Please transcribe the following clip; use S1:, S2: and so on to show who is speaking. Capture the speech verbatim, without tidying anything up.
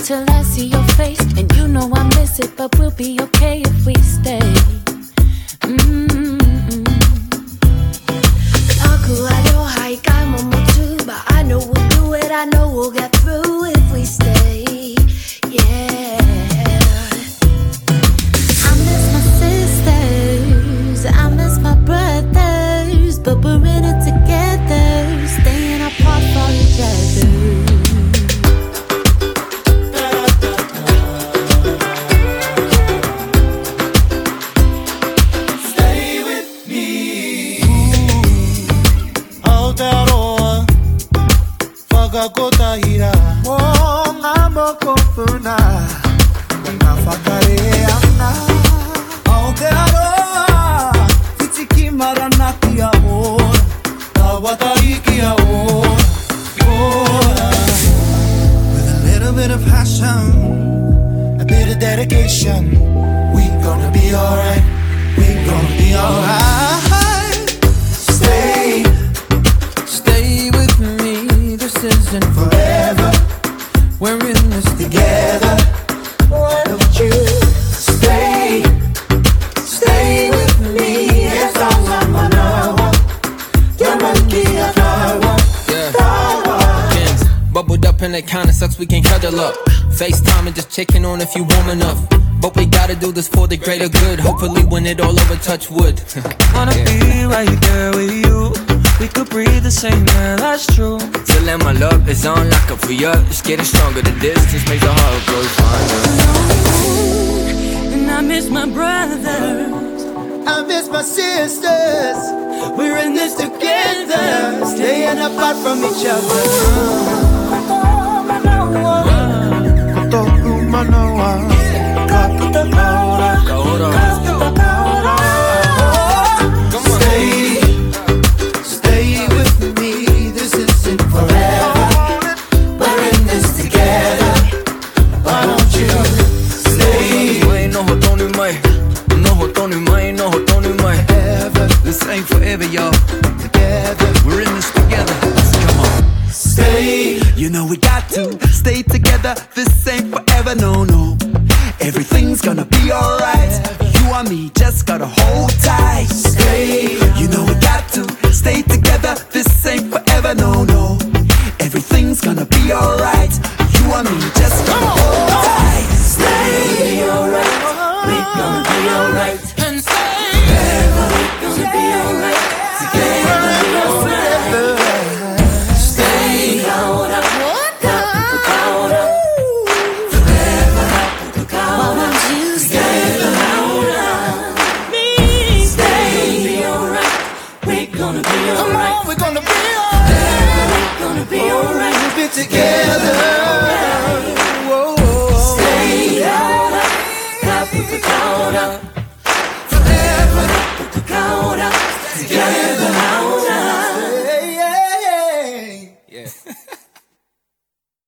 S1: till I see your face. And you know I miss it, but we'll be okay if we stay. Mm-hmm. But I know we'll do it, I know we'll get through if we stay. Yeah. I miss my sisters, I miss my brothers, but we're in it together, staying apart for each other.
S2: Kotahira oh ngamo kofuna ngafakareana aokearoa fitiki maranaki amor tawatariki amor with a little bit of passion, a bit of dedication, we gonna be alright, we gonna be alright. Stay, stay with me. This isn't forever. We're in this together. Why don't you stay, stay with me? Yes, I'm on now. You're monkey of power.
S3: Yeah. Bubbled up and it kinda sucks. We can't cuddle up. FaceTime and just checking on if you warm enough. But we gotta do this for the greater good. Hopefully, when it all over, touch wood.
S2: Wanna yeah. be right there with you. We could breathe the same air, that's true.
S3: Feeling my love is on lock up for you. It's getting stronger, the distance makes the heart grow fonder.
S1: And I miss my brothers,
S2: I miss my sisters. We're in this together, staying apart from each other.
S4: This ain't forever, y'all. Together, we're in this together. Come on.
S2: Stay.
S4: You know we got to stay together. This ain't forever, no, no. Everything's gonna be alright. You and me just gotta hold tight.
S2: Stay.
S4: You know we got to stay together. This ain't forever, no, no. Everything's gonna be alright. You and me just gotta hold tight.
S2: Stay. Be alright. We're gonna be alright.
S1: and stay.
S2: Forever, we're gonna be alright. Together, forever. Stay. Hold up. Hold up. Forever.
S1: Why won't you stay?
S2: Me. Stay. Be alright. We're gonna be alright. We're gonna be alright. We're gonna be alright. We'll be together. Stay. Hold up. Hold up.